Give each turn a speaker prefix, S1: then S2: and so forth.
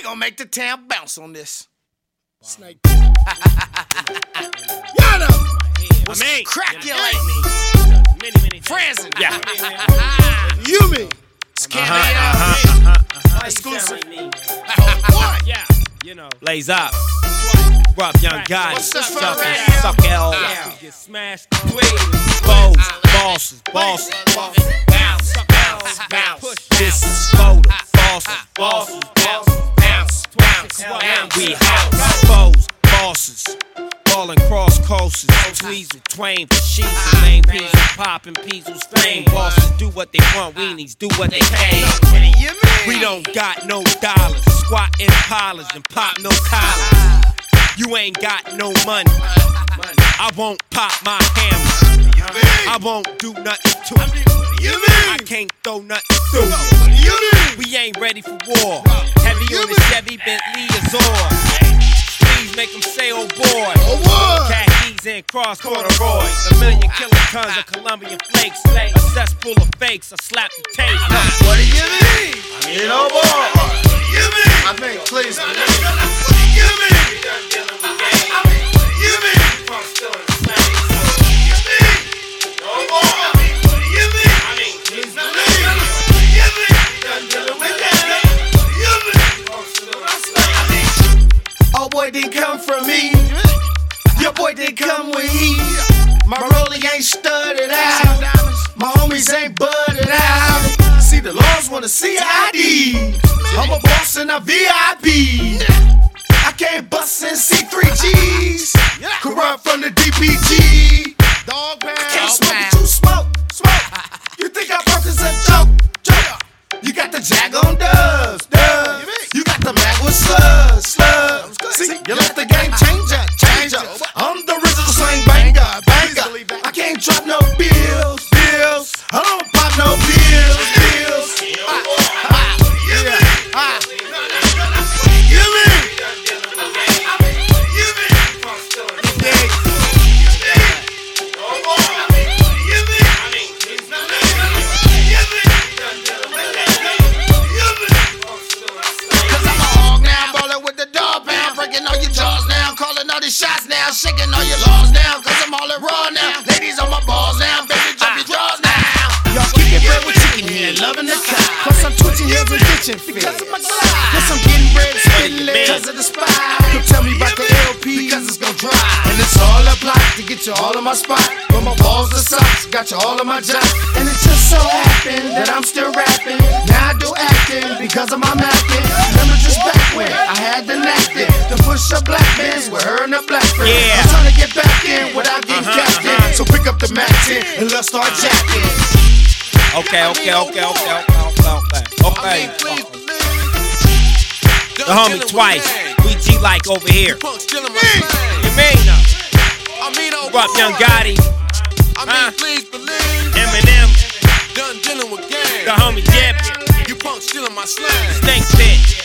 S1: We gonna make the town bounce on this.
S2: Snake. Yada!
S1: What's crack you like? Franzen.
S3: Yeah.
S2: You mean?
S1: Exclusive.
S2: What?
S3: Yeah. You know. Blaze up. What up, young guy?
S1: What's this
S3: Suck
S1: for?
S3: it, suck L. Get smashed. Foes, bosses, bosses.
S1: Bounce, bounce, bounce.
S3: This is photo. Bosses, bosses,
S1: Bounce, bounce, bounce.
S3: we house. Foes, bosses. Ballin' cross coasters, tweezle, twain for sheets, and lame peas, poppin' peasels, flame. Bosses do what they want, weenies do what they pay. We don't got no dollars, squat in parlors and pop no collars. You ain't got no money, I won't pop my hammer. I won't do nothing to it. I can't throw nothing through it. We ain't ready for war. Heavy on the Chevy, Bentley, Azor. Please make them say, oh boy. Khakis and cross corduroys. 1 million kilotons of Colombian flakes. A cesspool of fakes. I slap the tape.
S1: What do you mean?
S2: I mean, oh boy.
S1: You mean?
S2: I mean, please.
S1: You mean? You mean?
S2: Oh boy didn't come from me. Your boy didn't come with heat. My rollie ain't studded out. My homies ain't budded out. See, the laws wanna see ID. I'm a boss and a VIP. I can't bust in C3Gs. Corrupt from the DPG. Can't smoke it, you smoke. You think I'm broke as a joke? You got the Jag on dubs. You got the mag with slugs. See, you let the game change up. I'm the original slang banger. I can't drop no bills. I don't pop no bills.
S1: Shots now, shaking all your laws now, cause I'm all in raw now. Ladies on my balls now, baby, drop your drawers now.
S2: Y'all kicking bread with chicken here, loving the cop. Plus I'm twitching heels and ditching fit. Plus I'm getting bread, spitting lit because of the spot. You tell me about the LP because it's gon' drop. And it's all a plot to get you all in my spot. But my balls are socks, got you all in my job. And it just so happened that I'm still rapping. Now I do acting because of my mapping. Remember just back when I had the napkin to push up black bands with her and the black friend. I'm trying to get back in without getting capped in. So pick up the Mac 10 and let's start jacking.
S3: Okay. The homie twice. We G like over here. You mean? What up, Young Gotti?
S4: Please believe.
S3: Eminem.
S4: Done dealing with gang.
S3: The homie Dip.
S4: You punk stealing my slang.
S3: Stink Pit.